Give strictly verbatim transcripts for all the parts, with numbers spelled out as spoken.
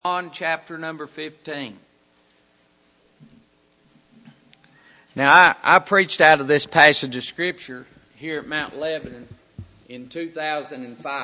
John chapter number fifteen. Now, I, I preached out of this passage of Scripture here at Mount Lebanon in two thousand five.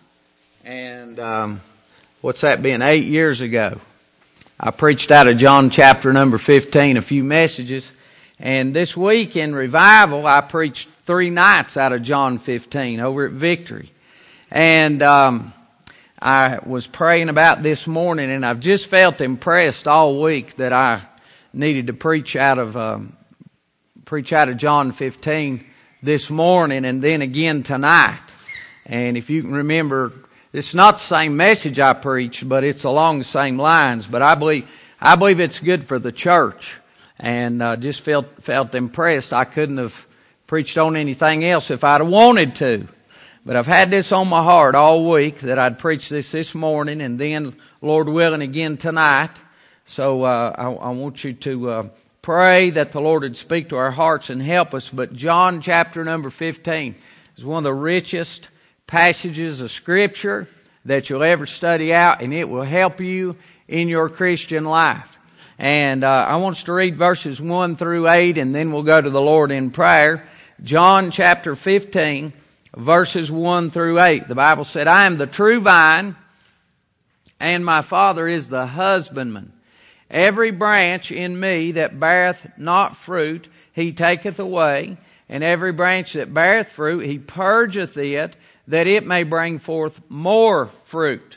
And um, what's that been? Eight years ago. I preached out of John chapter number fifteen, a few messages. And this week in revival, I preached three nights out of John fifteen over at Victory. And um, I was praying about this morning, and I've just felt impressed all week that I needed to preach out of um, preach out of John fifteen this morning, and then again tonight. And if you can remember, it's not the same message I preached, but it's along the same lines. But I believe I believe it's good for the church, and uh, just felt felt impressed. I couldn't have preached on anything else if I'd have wanted to. But I've had this on my heart all week that I'd preach this this morning, and then, Lord willing, again tonight. So uh, I, I want you to uh, pray that the Lord would speak to our hearts and help us. But John chapter number fifteen is one of the richest passages of Scripture that you'll ever study out, and it will help you in your Christian life. And uh, I want us to read verses one through eight, and then we'll go to the Lord in prayer. John chapter fifteen. Verses one through eight. The Bible said, I am the true vine, and my Father is the husbandman. Every branch in me that beareth not fruit, he taketh away. And every branch that beareth fruit, he purgeth it, that it may bring forth more fruit.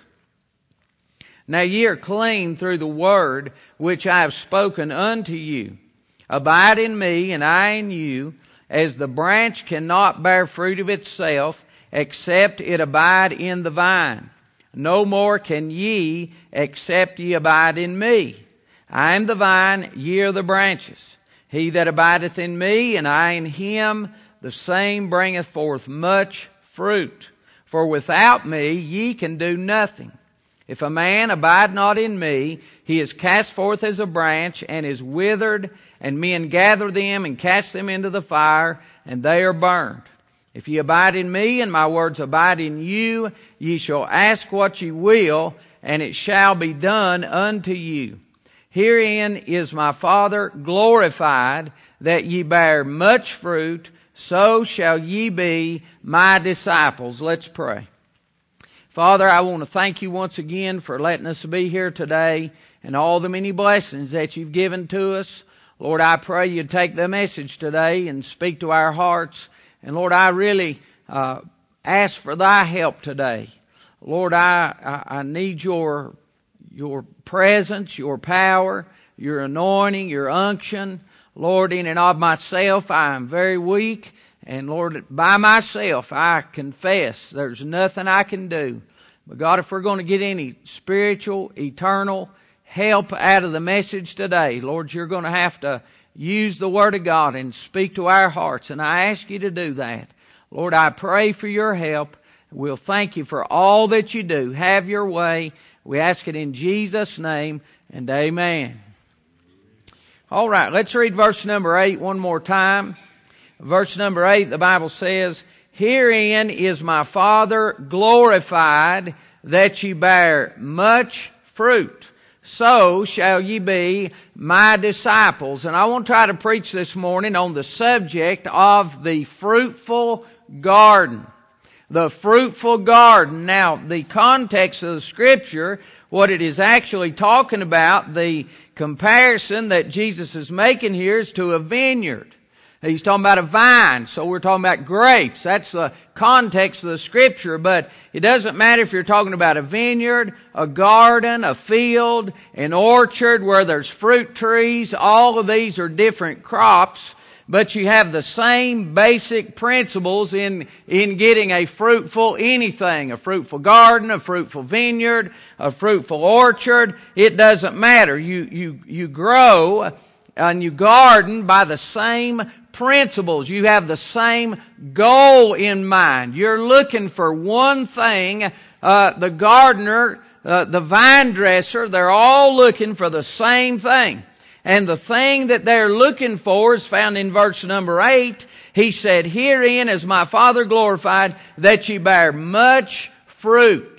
Now ye are clean through the word which I have spoken unto you. Abide in me, and I in you. As the branch cannot bear fruit of itself, except it abide in the vine. No more can ye, except ye abide in me. I am the vine, ye are the branches. He that abideth in me, and I in him, the same bringeth forth much fruit. For without me ye can do nothing. If a man abide not in me, he is cast forth as a branch, and is withered, and men gather them, and cast them into the fire, and they are burned. If ye abide in me, and my words abide in you, ye shall ask what ye will, and it shall be done unto you. Herein is my Father glorified, that ye bear much fruit, so shall ye be my disciples. Let's pray. Father, I want to thank you once again for letting us be here today and all the many blessings that you've given to us. Lord, I pray you'd take the message today and speak to our hearts. And Lord, I really uh, ask for thy help today. Lord, I, I, I need your, your presence, your power, your anointing, your unction. Lord, in and of myself, I am very weak. And Lord, by myself, I confess there's nothing I can do. But God, if we're going to get any spiritual, eternal help out of the message today, Lord, you're going to have to use the Word of God and speak to our hearts. And I ask you to do that. Lord, I pray for your help. We'll thank you for all that you do. Have your way. We ask it in Jesus' name, and amen. All right, let's read verse number eight one more time. Verse number eight, the Bible says, Herein is my Father glorified, that ye bear much fruit. So shall ye be my disciples. And I want to try to preach this morning on the subject of the fruitful garden. The fruitful garden. Now, the context of the Scripture, what it is actually talking about, the comparison that Jesus is making here is to a vineyard. He's talking about a vine, so we're talking about grapes. That's the context of the Scripture, but it doesn't matter if you're talking about a vineyard, a garden, a field, an orchard where there's fruit trees. All of these are different crops, but you have the same basic principles in, in getting a fruitful anything, a fruitful garden, a fruitful vineyard, a fruitful orchard. It doesn't matter. You, you, you grow and you garden by the same principles. You have the same goal in mind. You're looking for one thing. Uh, the gardener, uh, the vine dresser, they're all looking for the same thing. And the thing that they're looking for is found in verse number eight. He said, Herein is my Father glorified, that ye bear much fruit.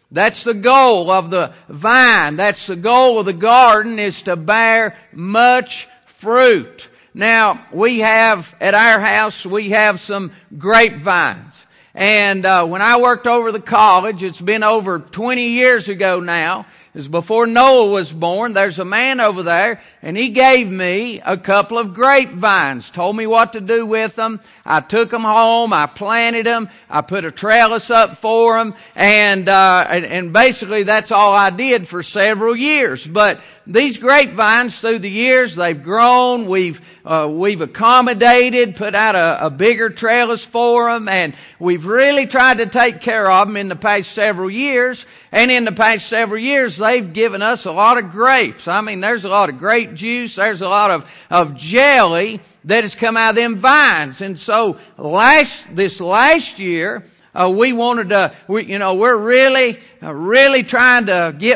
That's the goal of the vine. That's the goal of the garden, is to bear much fruit. Now, we have, at our house, we have some grapevines. And uh, when I worked over the college, it's been over twenty years ago now, it was before Noah was born. There's a man over there, and he gave me a couple of grapevines, told me what to do with them. I took them home, I planted them, I put a trellis up for them, and, uh, and, and basically that's all I did for several years. But these grapevines, through the years, they've grown, we've, uh, we've accommodated, put out a, a bigger trellis for them, and we've really tried to take care of them in the past several years. And in the past several years, they've given us a lot of grapes. I mean, there's a lot of grape juice. There's a lot of, of jelly that has come out of them vines. And so last, this last year, uh, we wanted to, we, you know, we're really, uh, really trying to get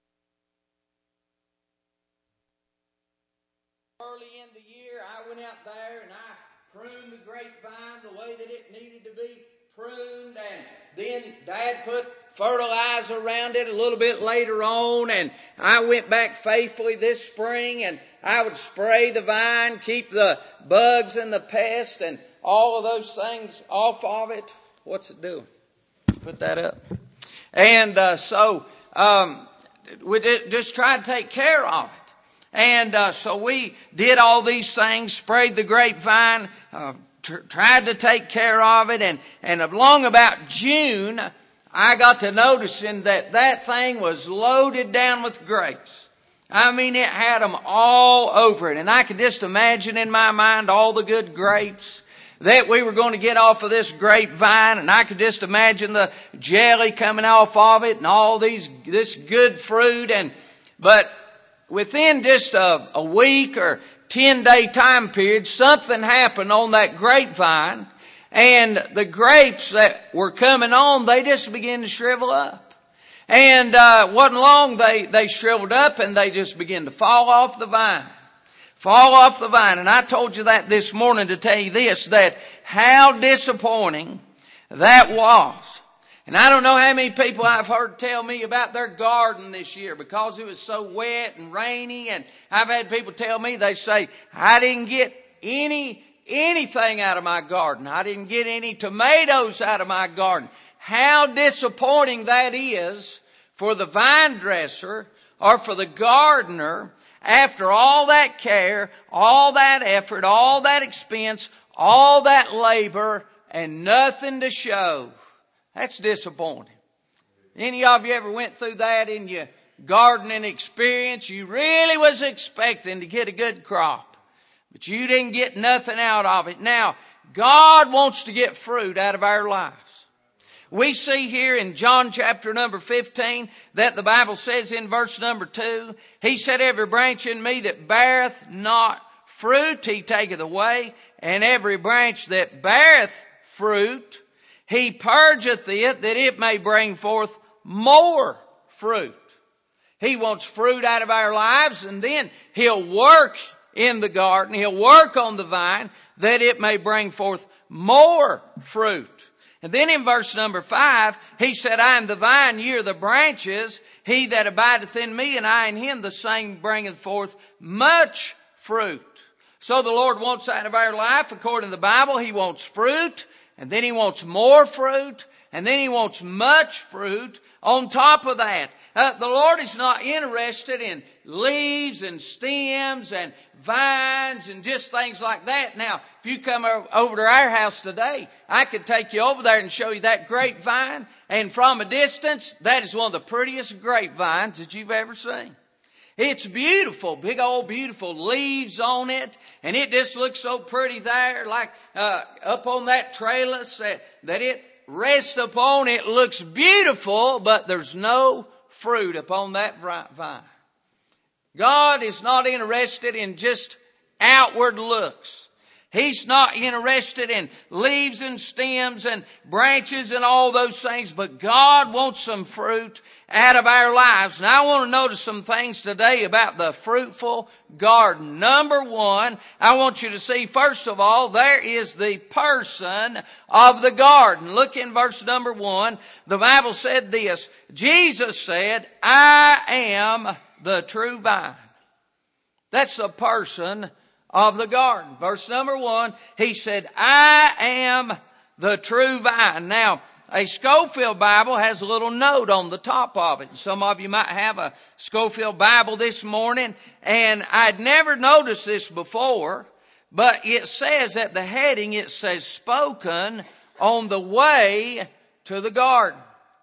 early in the year. I went out there and I pruned the grapevine the way that it needed to be pruned. And then Dad put fertilizer around it a little bit later on, and I went back faithfully this spring, and I would spray the vine, keep the bugs and the pests and all of those things off of it. What's it doing? Put that up. And uh, so um, we did just try to take care of it. And uh, so we did all these things, sprayed the grapevine, uh, tr- tried to take care of it, and, and along about June, I got to noticing that that thing was loaded down with grapes. I mean, it had them all over it. And I could just imagine in my mind all the good grapes that we were going to get off of this grapevine. And I could just imagine the jelly coming off of it and all these, this good fruit. And, but within just a, a week or ten day time period, something happened on that grapevine. And the grapes that were coming on, they just began to shrivel up. And uh, wasn't long, they, they shriveled up and they just began to fall off the vine. Fall off the vine. And I told you that this morning to tell you this, that how disappointing that was. And I don't know how many people I've heard tell me about their garden this year because it was so wet and rainy. And I've had people tell me, they say, I didn't get any anything out of my garden. I didn't get any tomatoes out of my garden. How disappointing that is for the vine dresser or for the gardener after all that care, all that effort, all that expense, all that labor, and nothing to show. That's disappointing. Any of you ever went through that in your gardening experience? You really was expecting to get a good crop, but you didn't get nothing out of it. Now, God wants to get fruit out of our lives. We see here in John chapter number fifteen that the Bible says in verse number two, He said, every branch in me that beareth not fruit, He taketh away. And every branch that beareth fruit, He purgeth it, that it may bring forth more fruit. He wants fruit out of our lives, and then He'll work in the garden. He'll work on the vine that it may bring forth more fruit. And then in verse number five, He said, I am the vine, ye are the branches. He that abideth in me and I in him, the same bringeth forth much fruit. So the Lord wants out of our life, according to the Bible, He wants fruit, and then He wants more fruit, and then He wants much fruit on top of that. Uh, the Lord is not interested in leaves and stems and vines and just things like that. Now, if you come over to our house today, I could take you over there and show you that grapevine. And from a distance, that is one of the prettiest grapevines that you've ever seen. It's beautiful, big old beautiful leaves on it. And it just looks so pretty there, like uh, up on that trellis that, that it rests upon. It looks beautiful, but there's no fruit upon that vine. God is not interested in just outward looks. He's not interested in leaves and stems and branches and all those things, but God wants some fruit out of our lives. And I want to notice some things today about the fruitful garden. Number one, I want you to see, first of all, there is the person of the garden. Look in verse number one. The Bible said this, Jesus said, I am the true vine. That's the person of the garden. Verse number one, he said, I am the true vine. Now, a Scofield Bible has a little note on the top of it. Some of you might have a Scofield Bible this morning, and I'd never noticed this before, but it says at the heading, it says, spoken on the way to the garden.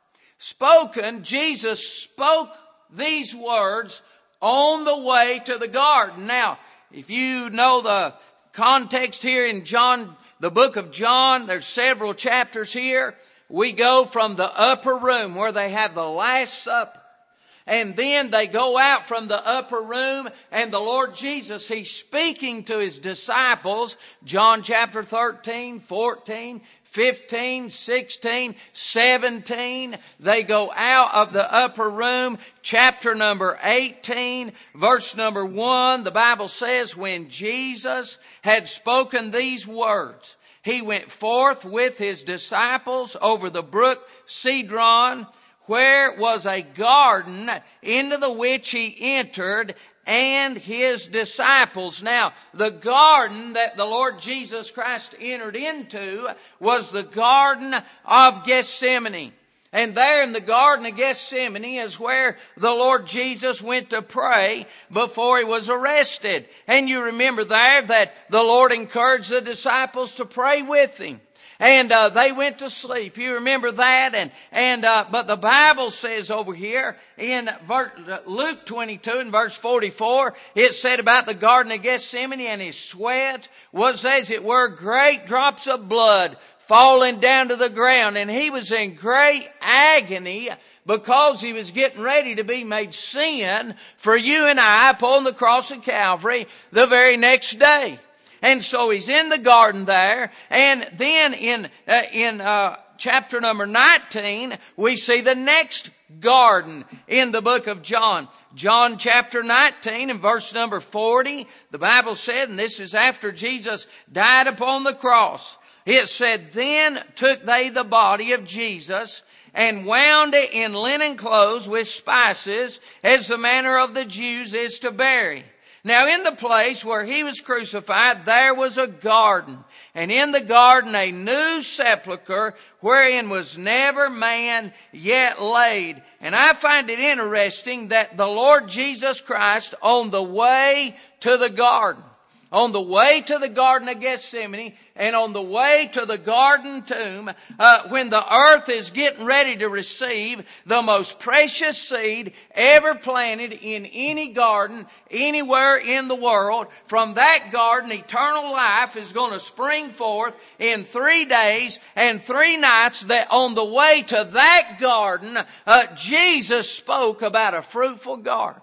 Spoken, Jesus spoke these words on the way to the garden. Now, if you know the context here in John, the book of John, there's several chapters here. We go from the upper room where they have the Last Supper. And then they go out from the upper room, and the Lord Jesus, He's speaking to His disciples. John chapter thirteen, fourteen, fifteen, sixteen, seventeen. They go out of the upper room. Chapter number eighteen, verse number one, the Bible says, when Jesus had spoken these words, He went forth with His disciples over the brook Cedron, where was a garden, into the which He entered, and His disciples. Now, the garden that the Lord Jesus Christ entered into was the Garden of Gethsemane. And there in the Garden of Gethsemane is where the Lord Jesus went to pray before He was arrested. And you remember there that the Lord encouraged the disciples to pray with Him. And uh, they went to sleep. You remember that? And and uh, but the Bible says over here in verse, Luke twenty-two and verse forty-four, it said about the Garden of Gethsemane, and His sweat was as it were great drops of blood falling down to the ground. And He was in great agony because He was getting ready to be made sin for you and I upon the cross of Calvary the very next day. And so He's in the garden there. And then in uh, in uh, chapter number nineteen, we see the next garden in the book of John. John chapter nineteen and verse number forty, the Bible said, and this is after Jesus died upon the cross, it said, then took they the body of Jesus and wound it in linen clothes with spices, as the manner of the Jews is to bury. Now in the place where He was crucified, there was a garden, and in the garden a new sepulchre, wherein was never man yet laid. And I find it interesting that the Lord Jesus Christ, on the way to the garden, on the way to the Garden of Gethsemane, and on the way to the garden tomb, uh, when the earth is getting ready to receive the most precious seed ever planted in any garden anywhere in the world, from that garden, eternal life is going to spring forth in three days and three nights. That on the way to that garden, uh, Jesus spoke about a fruitful garden.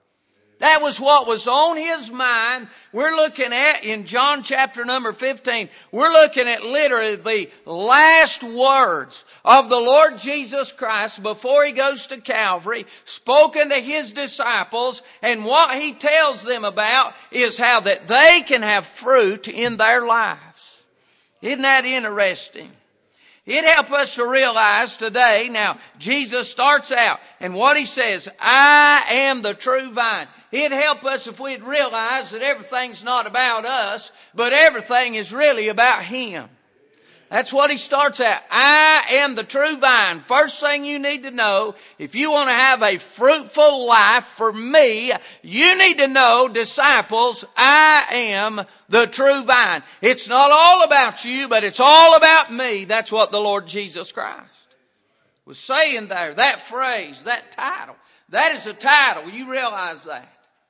That was what was on His mind. We're looking at, in John chapter number fifteen, we're looking at literally the last words of the Lord Jesus Christ before He goes to Calvary, spoken to His disciples, and what He tells them about is how that they can have fruit in their lives. Isn't that interesting? It helps us to realize today, now, Jesus starts out, and what He says, I am the true vine. It'd help us if we'd realize that everything's not about us, but everything is really about Him. That's what He starts at. I am the true vine. First thing you need to know, if you want to have a fruitful life for me, you need to know, disciples, I am the true vine. It's not all about you, but it's all about me. That's what the Lord Jesus Christ was saying there. That phrase, that title, that is a title. You realize that.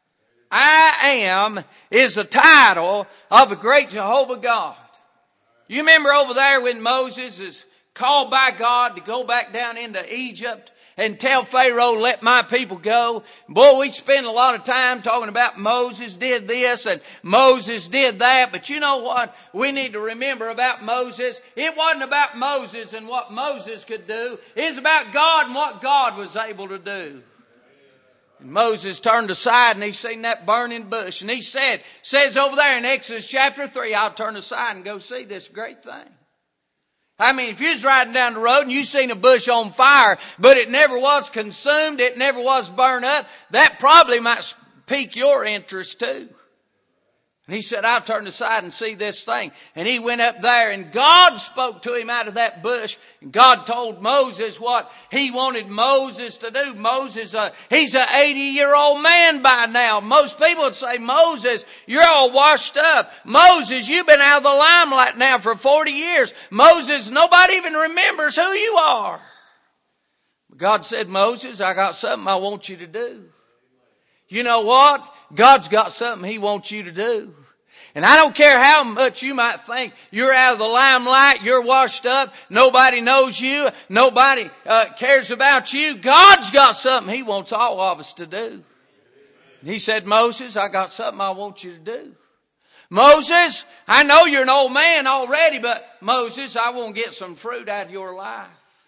I am is the title of a great Jehovah God. You remember over there when Moses is called by God to go back down into Egypt, and tell Pharaoh, let my people go. Boy, we spend a lot of time talking about Moses did this and Moses did that. But you know what we need to remember about Moses? It wasn't about Moses and what Moses could do. It's about God and what God was able to do. And Moses turned aside and he seen that burning bush. And he said, says over there in Exodus chapter three, I'll turn aside and go see this great thing. I mean, if you was riding down the road and you seen a bush on fire, but it never was consumed, it never was burned up, that probably might pique your interest too. And he said, I'll turn aside and see this thing. And he went up there and God spoke to him out of that bush. And God told Moses what he wanted Moses to do. Moses, uh, he's an eighty-year-old man by now. Most people would say, Moses, you're all washed up. Moses, you've been out of the limelight now for forty years. Moses, nobody even remembers who you are. God said, Moses, I got something I want you to do. You know what? God's got something he wants you to do. And I don't care how much you might think you're out of the limelight, you're washed up, nobody knows you, nobody uh, cares about you. God's got something he wants all of us to do. And he said, Moses, I got something I want you to do. Moses, I know you're an old man already, but Moses, I want to get some fruit out of your life.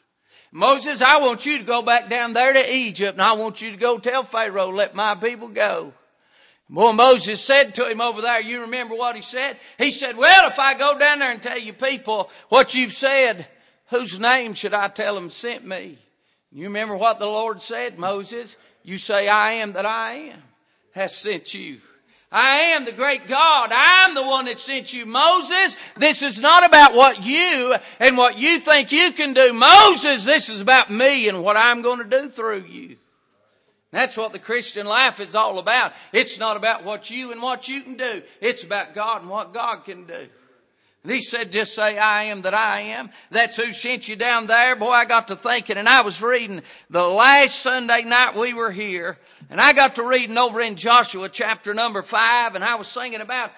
Moses, I want you to go back down there to Egypt, and I want you to go tell Pharaoh, let my people go. Boy, Moses said to him over there, you remember what he said? He said, well, if I go down there and tell you people what you've said, whose name should I tell them sent me? You remember what the Lord said? Moses, you say, I am that I am has sent you. I am the great God. I'm the one that sent you. Moses, this is not about what you and what you think you can do. Moses, this is about me and what I'm going to do through you. That's what the Christian life is all about. It's not about what you and what you can do. It's about God and what God can do. And he said, just say, I am that I am. That's who sent you down there. Boy, I got to thinking, and I was reading the last Sunday night we were here, and I got to reading over in Joshua chapter number five, and I was singing about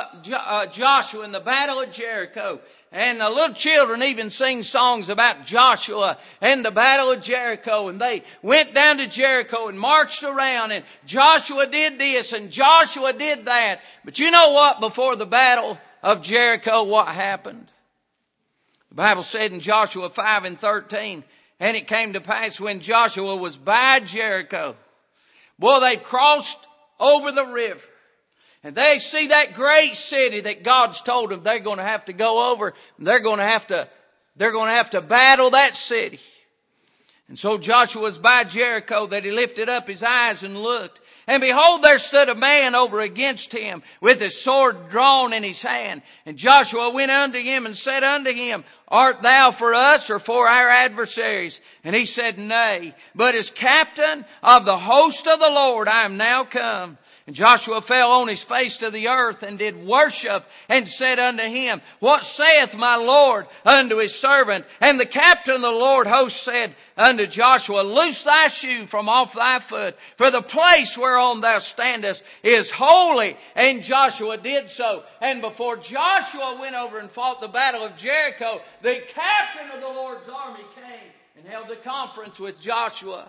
Joshua in the battle of Jericho. And the little children even sing songs about Joshua and the battle of Jericho. And they went down to Jericho and marched around, and Joshua did this and Joshua did that. But you know what? Before the battle of Jericho, what happened? The Bible said in Joshua five and thirteen, and it came to pass when Joshua was by Jericho. Boy, they crossed over the river. And they see that great city that God's told them they're going to have to go over. They're going to have to, they're going to have to battle that city. And so Joshua was by Jericho that he lifted up his eyes and looked. And behold, there stood a man over against him with his sword drawn in his hand. And Joshua went unto him and said unto him, art thou for us or for our adversaries? And he said, nay, but as captain of the host of the Lord I am now come. And Joshua fell on his face to the earth and did worship and said unto him, what saith my Lord unto his servant? And the captain of the Lord host said unto Joshua, loose thy shoe from off thy foot, for the place whereon thou standest is holy. And Joshua did so. And before Joshua went over and fought the battle of Jericho, the captain of the Lord's army came and held a conference with Joshua.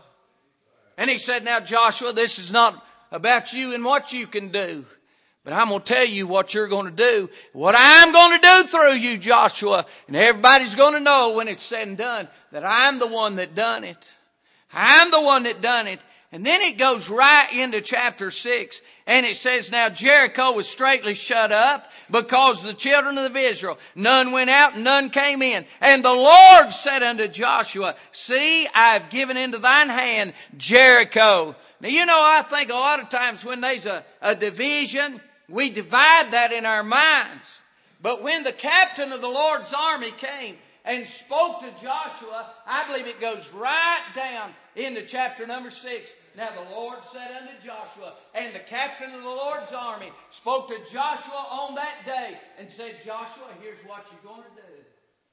And he said, now Joshua, this is not about you and what you can do, but I'm going to tell you what you're going to do, what I'm going to do through you, Joshua. And everybody's going to know when it's said and done that I'm the one that done it. I'm the one that done it. And then it goes right into chapter six. And it says, now Jericho was straightly shut up because the children of Israel, none went out and none came in. And the Lord said unto Joshua, see, I have given into thine hand Jericho. Now, you know, I think a lot of times when there's a, a division, we divide that in our minds. But when the captain of the Lord's army came and spoke to Joshua, I believe it goes right down into chapter number six. Now the Lord said unto Joshua, and the captain of the Lord's army spoke to Joshua on that day and said, Joshua, here's what you're going to do.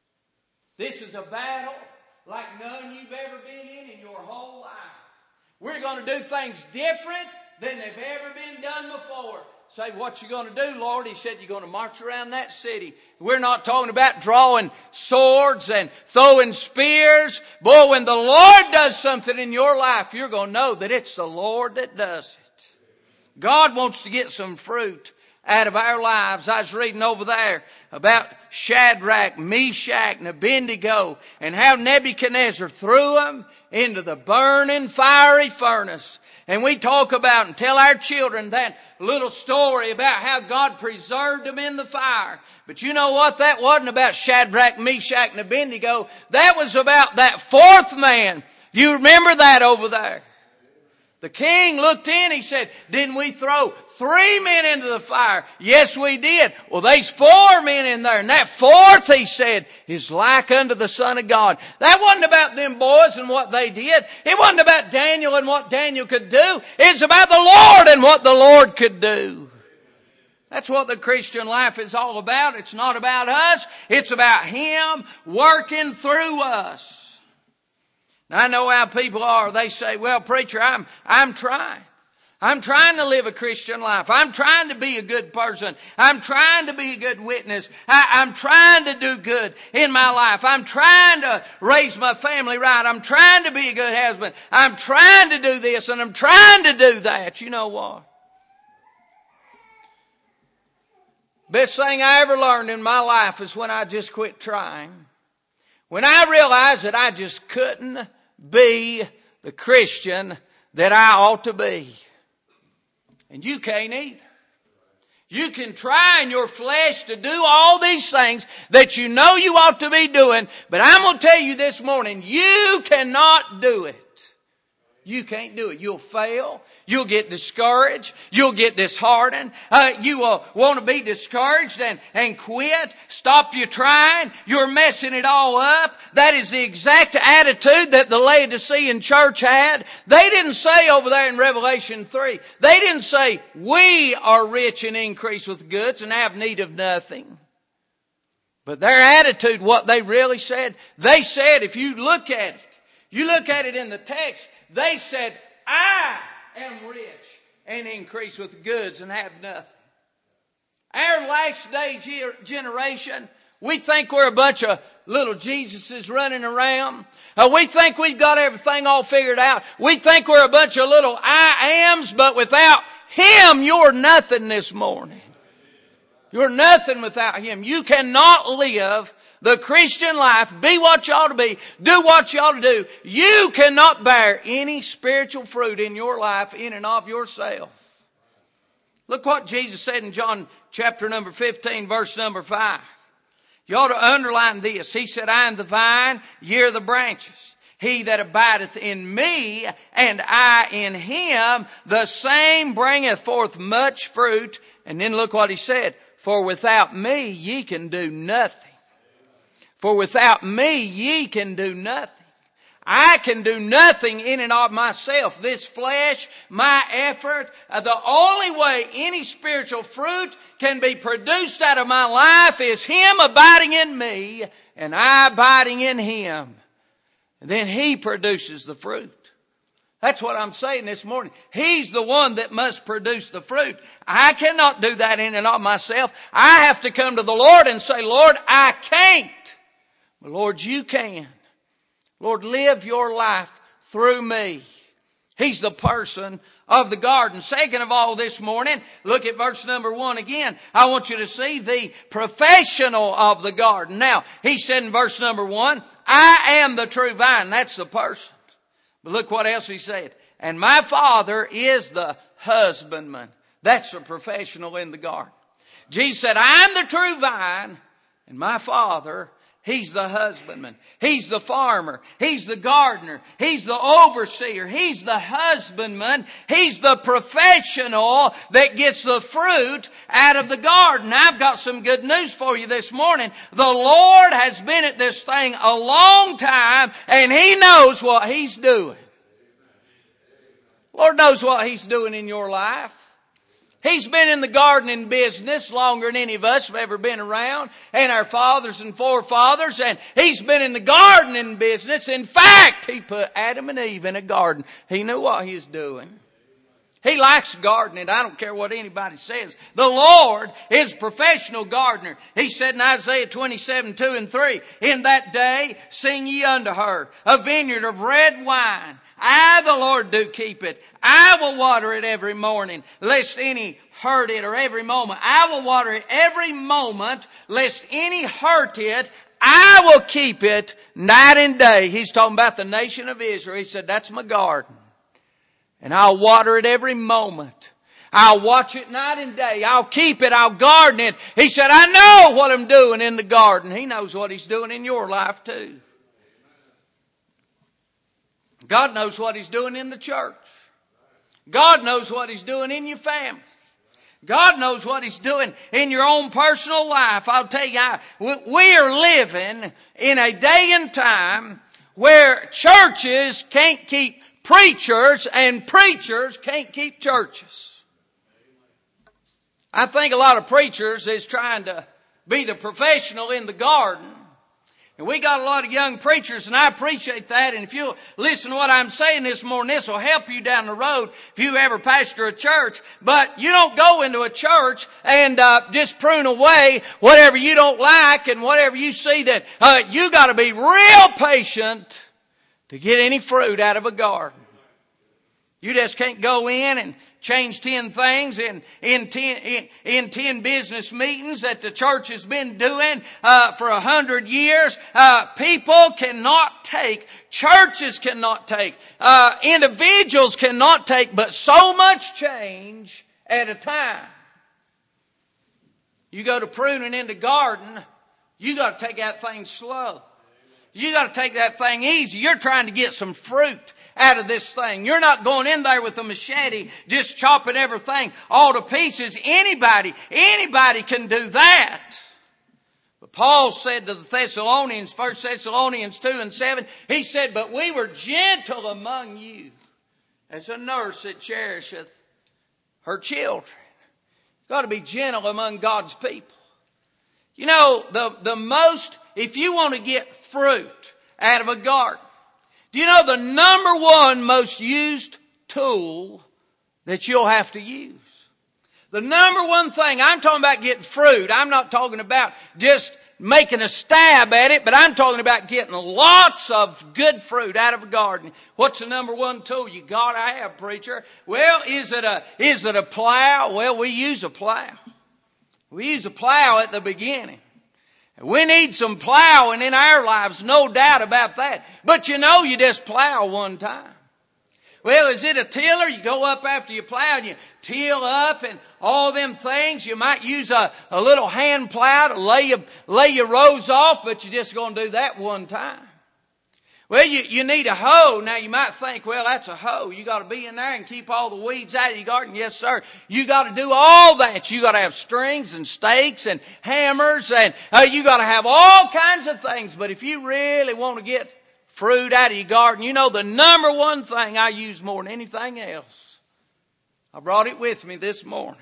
This is a battle like none you've ever been in in your whole life. We're going to do things different than they've ever been done before. Say, what you going to do, Lord? He said, you're going to march around that city. We're not talking about drawing swords and throwing spears. Boy, when the Lord does something in your life, you're going to know that it's the Lord that does it. God wants to get some fruit out of our lives. I was reading over there about Shadrach, Meshach, and Abednego, and how Nebuchadnezzar threw them into the burning fiery furnace. And we talk about and tell our children that little story about how God preserved them in the fire. But you know what? That wasn't about Shadrach, Meshach, and Abednego. That was about that fourth man. You remember that over there? The king looked in, he said, didn't we throw three men into the fire? Yes, we did. Well, there's four men in there. And that fourth, he said, is like unto the Son of God. That wasn't about them boys and what they did. It wasn't about Daniel and what Daniel could do. It's about the Lord and what the Lord could do. That's what the Christian life is all about. It's not about us. It's about Him working through us. I know how people are. They say, well, preacher, I'm, I'm trying. I'm trying to live a Christian life. I'm trying to be a good person. I'm trying to be a good witness. I, I'm trying to do good in my life. I'm trying to raise my family right. I'm trying to be a good husband. I'm trying to do this and I'm trying to do that. You know what? Best thing I ever learned in my life is when I just quit trying. When I realized that I just couldn't be the Christian that I ought to be. And you can't either. You can try in your flesh to do all these things that you know you ought to be doing, but I'm going to tell you this morning, you cannot do it. You can't do it. You'll fail. You'll get discouraged. You'll get disheartened. Uh, you will want to be discouraged and, and quit. Stop your trying. You're messing it all up. That is the exact attitude that the Laodicean church had. They didn't say over there in Revelation three, they didn't say, we are rich and increase with goods and have need of nothing. But their attitude, what they really said, they said, if you look at it, you look at it in the text, they said, I am rich and increase with goods and have nothing. Our last day generation, we think we're a bunch of little Jesuses running around. Uh, we think we've got everything all figured out. We think we're a bunch of little I ams, but without Him, you're nothing this morning. You're nothing without Him. You cannot live the Christian life, be what you ought to be, do what you ought to do. You cannot bear any spiritual fruit in your life in and of yourself. Look what Jesus said in John chapter number fifteen, verse number five. You ought to underline this. He said, I am the vine, ye are the branches. He that abideth in me, and I in him, the same bringeth forth much fruit. And then look what he said. For without me ye can do nothing. For without me ye can do nothing. I can do nothing in and of myself. This flesh, my effort, uh, the only way any spiritual fruit can be produced out of my life is Him abiding in me and I abiding in Him. And then He produces the fruit. That's what I'm saying this morning. He's the one that must produce the fruit. I cannot do that in and of myself. I have to come to the Lord and say, Lord, I can't. But Lord, you can. Lord, live your life through me. He's the person of the garden. Second of all this morning, look at verse number one again. I want you to see the professional of the garden. Now, he said in verse number one, I am the true vine. That's the person. But look what else he said. And my Father is the husbandman. That's the professional in the garden. Jesus said, I'm the true vine, and my Father, He's the husbandman. He's the farmer. He's the gardener. He's the overseer. He's the husbandman. He's the professional that gets the fruit out of the garden. I've got some good news for you this morning. The Lord has been at this thing a long time, and He knows what He's doing. Lord knows what He's doing in your life. He's been in the gardening business longer than any of us have ever been around, and our fathers and forefathers, and He's been in the gardening business. In fact, He put Adam and Eve in a garden. He knew what He was doing. He likes gardening. I don't care what anybody says. The Lord is a professional gardener. He said in Isaiah twenty-seven, two and three, in that day sing ye unto her a vineyard of red wine. I, the Lord, do keep it. I will water it every morning, lest any hurt it, or every moment. I will water it every moment, lest any hurt it. I will keep it night and day. He's talking about the nation of Israel. He said, that's my garden. And I'll water it every moment. I'll watch it night and day. I'll keep it. I'll garden it. He said, I know what I'm doing in the garden. He knows what He's doing in your life too. God knows what He's doing in the church. God knows what He's doing in your family. God knows what He's doing in your own personal life. I'll tell you, I, we are living in a day and time where churches can't keep preachers and preachers can't keep churches. I think a lot of preachers is trying to be the professional in the garden. And we got a lot of young preachers, and I appreciate that. And if you'll listen to what I'm saying this morning, this will help you down the road if you ever pastor a church. But you don't go into a church and uh, just prune away whatever you don't like and whatever you see that uh, you got to be real patient to get any fruit out of a garden. You just can't go in and change ten things in in ten in, in ten business meetings that the church has been doing uh, for a hundred years. Uh, people cannot take, churches cannot take, uh, individuals cannot take, but so much change at a time. You go to pruning in the garden, you got to take that thing slow. You got to take that thing easy. You're trying to get some fruit out of this thing. You're not going in there with a machete just chopping everything all to pieces. Anybody, anybody can do that. But Paul said to the Thessalonians, First Thessalonians two and seven, he said, but we were gentle among you as a nurse that cherisheth her children. You've got to be gentle among God's people. You know, the, the most, if you want to get fruit out of a garden, do you know the number one most used tool that you'll have to use? The number one thing, I'm talking about getting fruit. I'm not talking about just making a stab at it, but I'm talking about getting lots of good fruit out of a garden. What's the number one tool you got to have, preacher? Well, is it a, is it a plow? Well, we use a plow. We use a plow at the beginning. We need some plowing in our lives, no doubt about that. But you know, you just plow one time. Well, is it a tiller? You go up after you plow and you till up and all them things. You might use a, a little hand plow to lay your, lay your rows off, but you're just going to do that one time. Well, you, you need a hoe. Now, you might think, well, that's a hoe. You got to be in there and keep all the weeds out of your garden. Yes, sir. You got to do all that. You got to have strings and stakes and hammers, and uh, you got to have all kinds of things. But if you really want to get fruit out of your garden, you know the number one thing I use more than anything else. I brought it with me this morning.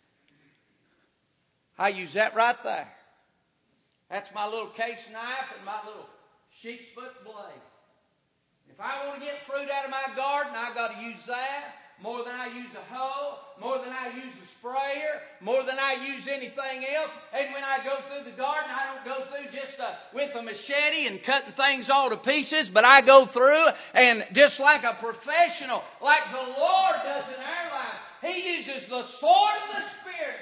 I use that right there. That's my little case knife and my little sheep's foot blade. If I want to get fruit out of my garden, I got to use that more than I use a hoe, more than I use a sprayer, more than I use anything else. And when I go through the garden, I don't go through just uh, with a machete and cutting things all to pieces, but I go through and just like a professional, like the Lord does in our life, He uses the sword of the Spirit.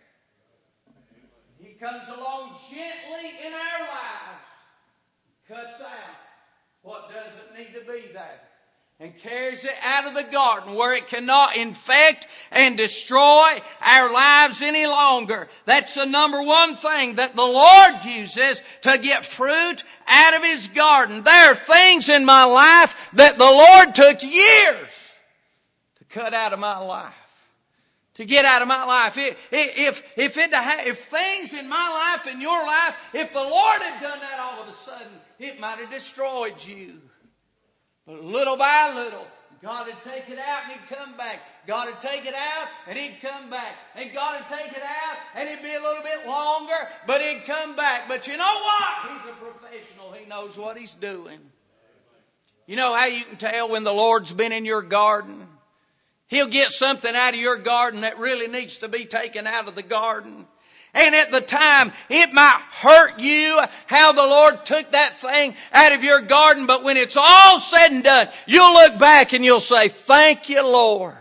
He comes along gently in our lives, cuts out what doesn't need to be there, and carries it out of the garden where it cannot infect and destroy our lives any longer. That's the number one thing that the Lord uses to get fruit out of His garden. There are things in my life that the Lord took years to cut out of my life, to get out of my life. If, if, if, it, if things in my life, in your life, if the Lord had done that all of a sudden, it might have destroyed you. But little by little, God would take it out and He'd come back. God would take it out and He'd come back. And God would take it out and it'd be a little bit longer, but He'd come back. But you know what? He's a professional. He knows what He's doing. You know how you can tell when the Lord's been in your garden? He'll get something out of your garden that really needs to be taken out of the garden. And at the time, it might hurt you how the Lord took that thing out of your garden. But when it's all said and done, you'll look back and you'll say, thank you, Lord.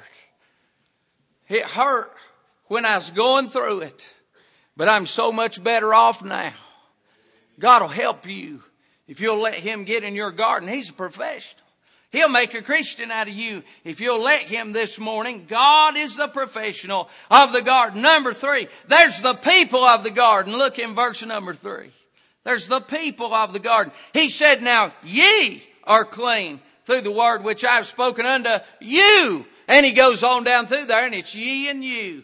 It hurt when I was going through it, but I'm so much better off now. God will help you if you'll let Him get in your garden. He's a professional. He'll make a Christian out of you if you'll let Him this morning. God is the professional of the garden. Number three, there's the people of the garden. Look in verse number three. There's the people of the garden. He said, now ye are clean through the word which I have spoken unto you. And he goes on down through there, and it's ye and you.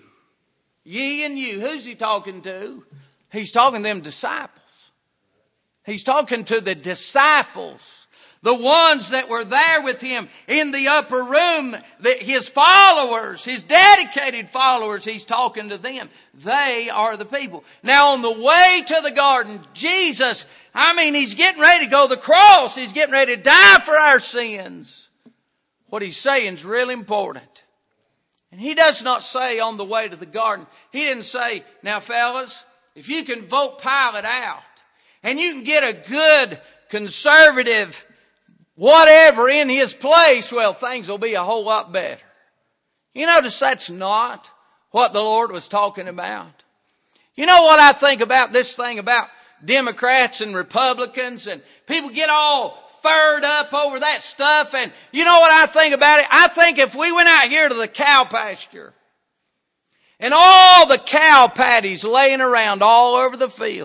Ye and you. Who's he talking to? He's talking to them disciples. He's talking to the disciples. The ones that were there with him in the upper room. The, his followers, his dedicated followers, he's talking to them. They are the people. Now on the way to the garden, Jesus, I mean, he's getting ready to go to the cross. He's getting ready to die for our sins. What he's saying is really important. And he does not say on the way to the garden, he didn't say, now fellas, if you can vote Pilate out and you can get a good conservative whatever in his place, well, things will be a whole lot better. You notice that's not what the Lord was talking about. You know what I think about this thing about Democrats and Republicans, and people get all fired up over that stuff. And you know what I think about it? I think if we went out here to the cow pasture and all the cow patties laying around all over the field,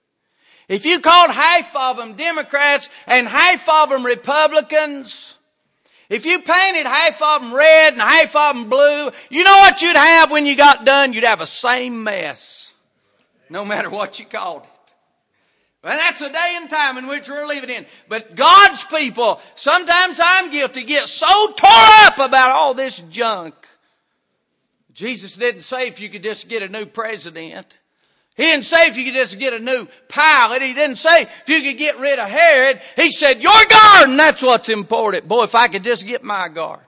if you called half of them Democrats and half of them Republicans, if you painted half of them red and half of them blue, you know what you'd have when you got done? You'd have the same mess, no matter what you called it. And that's a day and time in which we're living in. But God's people, sometimes I'm guilty, get so tore up about all this junk. Jesus didn't say if you could just get a new president. He didn't say if you could just get a new Pilate. He didn't say if you could get rid of Herod. He said, your garden, that's what's important. Boy, if I could just get my garden.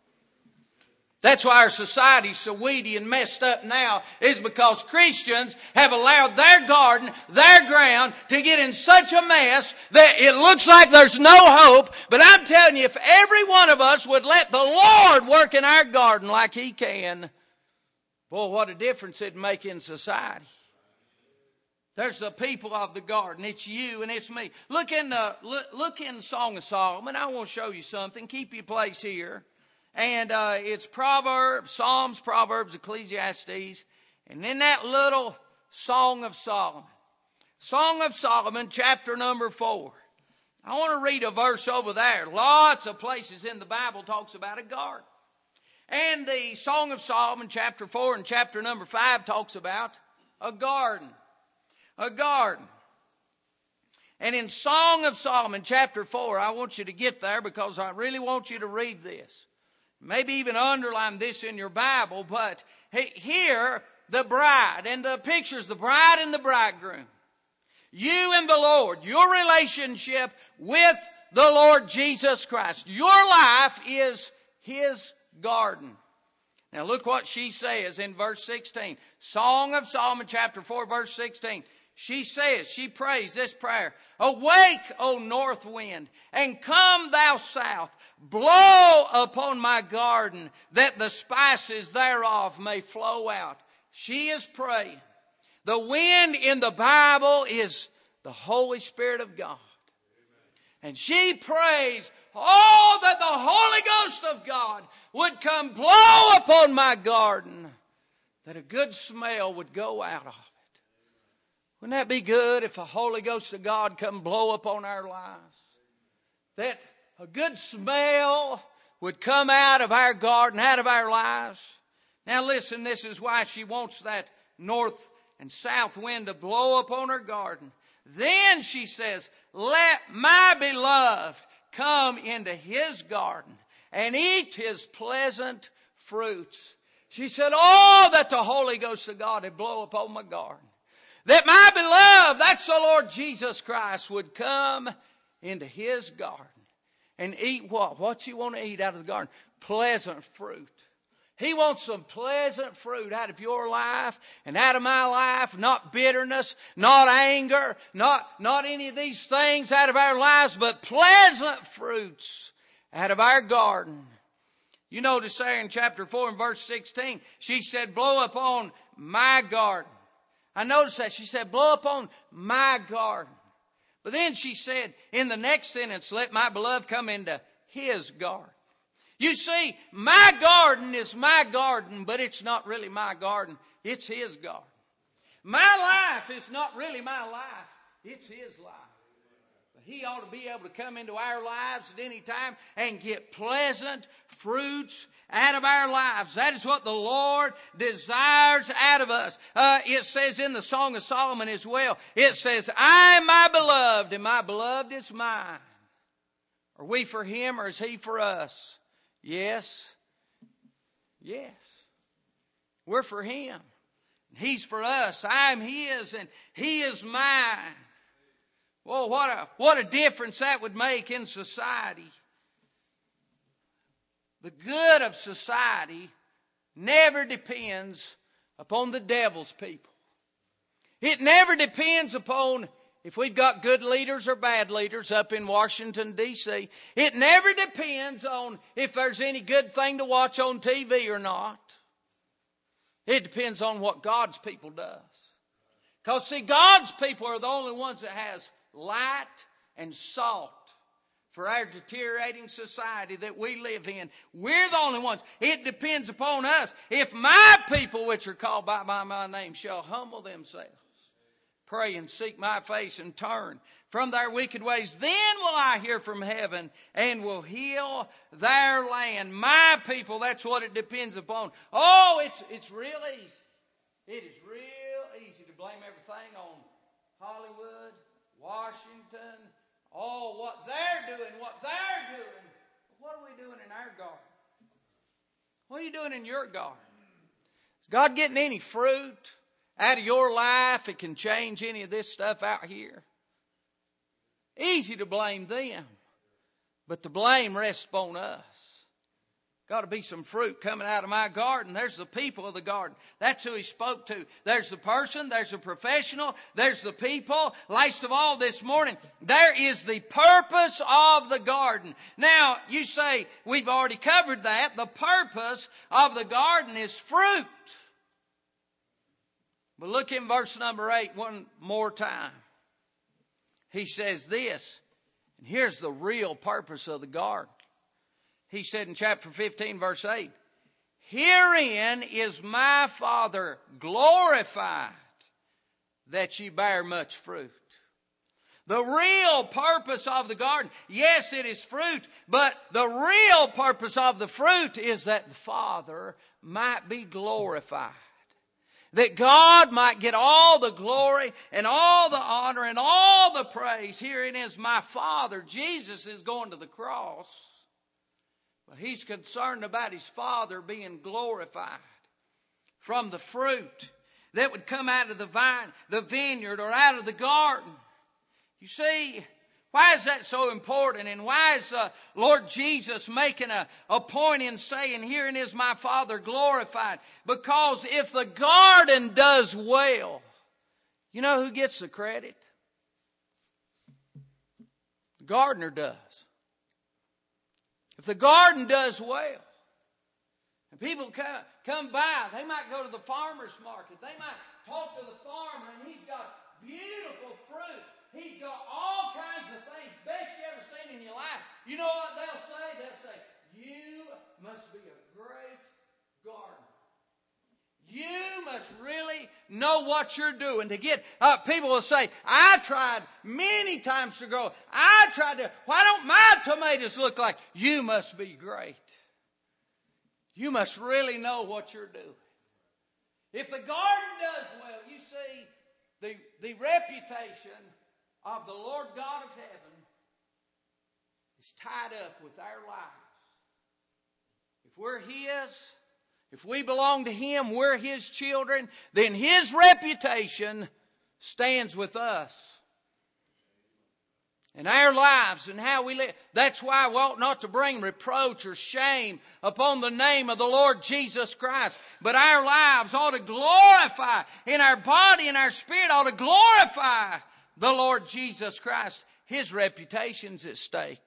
That's why our society's so weedy and messed up now, is because Christians have allowed their garden, their ground, to get in such a mess that it looks like there's no hope. But I'm telling you, if every one of us would let the Lord work in our garden like He can, boy, what a difference it'd make in society. There's the people of the garden. It's you and it's me. Look in the, look, look in Song of Solomon. I want to show you something. Keep your place here. And uh, it's Proverbs, Psalms, Proverbs, Ecclesiastes. And in that little Song of Solomon. Song of Solomon, chapter number four. I want to read a verse over there. Lots of places in the Bible talks about a garden. And the Song of Solomon, chapter four and chapter number five talks about a garden. A garden. And in Song of Solomon, chapter four, I want you to get there because I really want you to read this. Maybe even underline this in your Bible, but here, the bride, and the picture's the bride and the bridegroom. You and the Lord, your relationship with the Lord Jesus Christ. Your life is His garden. Now look what she says in verse sixteen. Song of Solomon, chapter four, verse sixteen. She says, she prays this prayer. Awake, O north wind, and come thou south. Blow upon my garden, that the spices thereof may flow out. She is praying. The wind in the Bible is the Holy Spirit of God. And she prays, oh, that the Holy Ghost of God would come blow upon my garden, that a good smell would go out of it. Wouldn't that be good if the Holy Ghost of God come blow upon our lives? That a good smell would come out of our garden, out of our lives. Now listen, this is why she wants that north and south wind to blow upon her garden. Then she says, let my beloved come into His garden and eat His pleasant fruits. She said, oh, that the Holy Ghost of God would blow upon my garden. That my beloved, that's the Lord Jesus Christ, would come into His garden and eat what? What's He want to eat out of the garden? Pleasant fruit. He wants some pleasant fruit out of your life and out of my life. Not bitterness, not anger, not, not any of these things out of our lives, but pleasant fruits out of our garden. You notice there in chapter four and verse sixteen, she said, blow upon my garden. I noticed that. She said, blow upon my garden. But then she said, in the next sentence, let my beloved come into his garden. You see, my garden is my garden, but it's not really my garden. It's his garden. My life is not really my life. It's his life. But he ought to be able to come into our lives at any time and get pleasant fruits out of our lives. That is what the Lord desires out of us. Uh, it says in the Song of Solomon as well, it says, I am my beloved, and my beloved is mine. Are we for him, or is he for us? Yes. Yes. We're for him. He's for us. I'm his and he is mine. Well, what a, what a difference that would make in society. The good of society never depends upon the devil's people. It never depends upon if we've got good leaders or bad leaders up in Washington, D C It never depends on if there's any good thing to watch on T V or not. It depends on what God's people does. Because see, God's people are the only ones that has light and salt for our deteriorating society that we live in. We're the only ones. It depends upon us. If my people which are called by, by my name shall humble themselves, pray and seek my face and turn from their wicked ways, then will I hear from heaven and will heal their land. My people, that's what it depends upon. Oh, it's, it's real easy. It is real easy to blame everything on Hollywood, Washington, oh, what they're doing, what they're doing. What are we doing in our garden? What are you doing in your garden? Is God getting any fruit out of your life? It can change any of this stuff out here. Easy to blame them, but the blame rests upon us. Got to be some fruit coming out of my garden. There's the people of the garden. That's who he spoke to. There's the person, there's the professional, there's the people. Last of all this morning, there is the purpose of the garden. Now, you say, we've already covered that. The purpose of the garden is fruit. But look in verse number eight one more time. He says this, and here's the real purpose of the garden. He said in chapter fifteen, verse eight, herein is my Father glorified, that ye bear much fruit. The real purpose of the garden, yes, it is fruit, but the real purpose of the fruit is that the Father might be glorified. That God might get all the glory and all the honor and all the praise. Herein is my Father. Jesus is going to the cross. But he's concerned about his Father being glorified from the fruit that would come out of the vine, the vineyard, or out of the garden. You see, why is that so important? And why is uh, Lord Jesus making a, a point in saying, herein is my Father glorified? Because if the garden does well, you know who gets the credit? The gardener does. If the garden does well, and people come, come by, they might go to the farmer's market. They might talk to the farmer, and he's got beautiful fruit. He's got all kinds of things, best you ever seen in your life. You know what they'll say? They'll say, you must be a great gardener. You must really know what you're doing to get, uh, people will say, I tried many times to grow. I tried to, why don't my tomatoes look like? You must be great. You must really know what you're doing. If the garden does well, you see, the, the reputation of the Lord God of heaven is tied up with our lives. If we're his, if we belong to him, we're his children, then his reputation stands with us. And our lives and how we live. That's why we ought not to bring reproach or shame upon the name of the Lord Jesus Christ. But our lives ought to glorify, in our body and our spirit ought to glorify the Lord Jesus Christ. His reputation's at stake.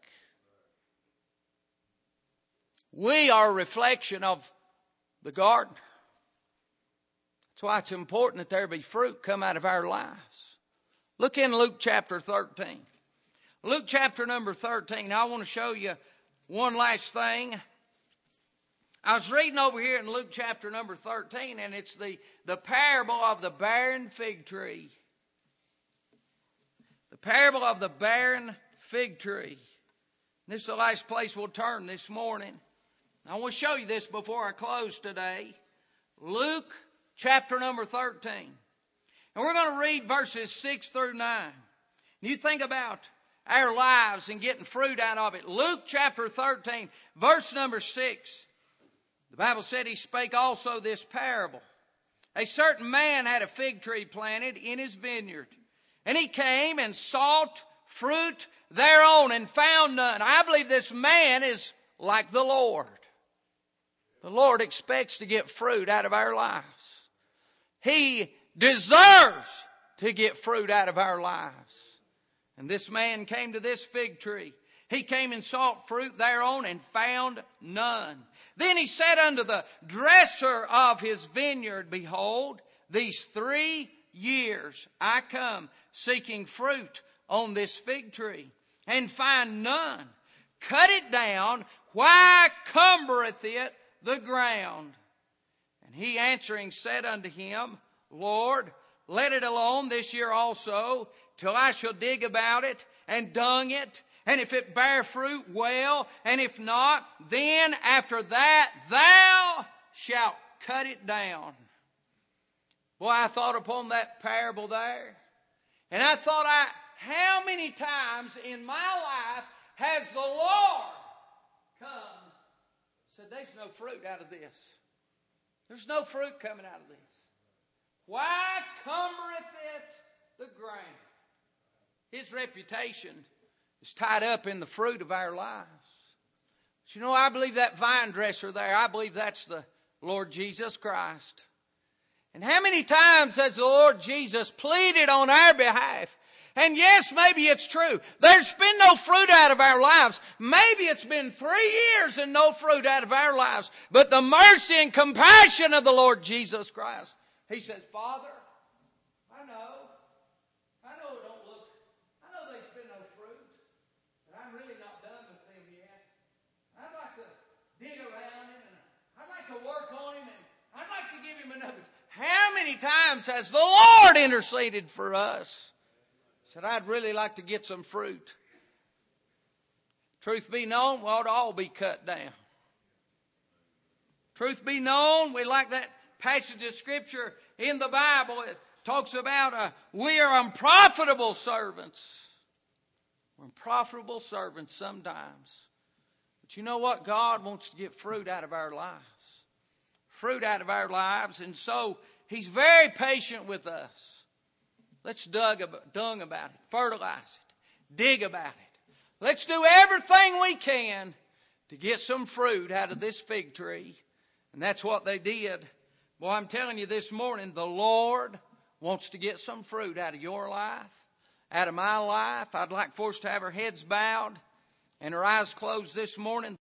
We are a reflection of the garden. That's why it's important that there be fruit come out of our lives. Look in Luke chapter thirteen. Luke chapter number thirteen. Now I want to show you one last thing. I was reading over here in Luke chapter number thirteen, and it's the, the parable of the barren fig tree. The parable of the barren fig tree. This is the last place we'll turn this morning. I want to show you this before I close today. Luke chapter number thirteen. And we're going to read verses six through nine. You think about our lives and getting fruit out of it. Luke chapter thirteen, verse number six. The Bible said he spake also this parable. A certain man had a fig tree planted in his vineyard. And he came and sought fruit thereon and found none. I believe this man is like the Lord. The Lord expects to get fruit out of our lives. He deserves to get fruit out of our lives. And this man came to this fig tree. He came and sought fruit thereon and found none. Then he said unto the dresser of his vineyard, Behold, these three years I come seeking fruit on this fig tree, and find none. Cut it down. Why cumbereth it the ground? And he answering said unto him, Lord, let it alone this year also, till I shall dig about it and dung it. And if it bear fruit, well. And if not, then after that thou shalt cut it down. Boy, I thought upon that parable there. And I thought, I, how many times in my life has the Lord come and said, there's no fruit out of this. There's no fruit coming out of this. Why cumbereth it the ground? His reputation is tied up in the fruit of our lives. But you know, I believe that vine dresser there, I believe that's the Lord Jesus Christ. And how many times has the Lord Jesus pleaded on our behalf? And yes, maybe it's true. There's been no fruit out of our lives. Maybe it's been three years and no fruit out of our lives. But the mercy and compassion of the Lord Jesus Christ. He says, Father, I know. I know it don't look. I know there's been no fruit. But I'm really not done with them yet. I'd like to dig around him. And I'd like to work on him. And I'd like to give him another. How many times has the Lord interceded for us? Said, I'd really like to get some fruit. Truth be known, we ought to all be cut down. Truth be known, we like that passage of Scripture in the Bible. It talks about uh, we are unprofitable servants. We're unprofitable servants sometimes. But you know what? God wants to get fruit out of our lives. Fruit out of our lives. And so He's very patient with us. Let's dung about it, fertilize it, dig about it. Let's do everything we can to get some fruit out of this fig tree. And that's what they did. Boy, I'm telling you this morning, the Lord wants to get some fruit out of your life, out of my life. I'd like for us to have our heads bowed and our eyes closed this morning.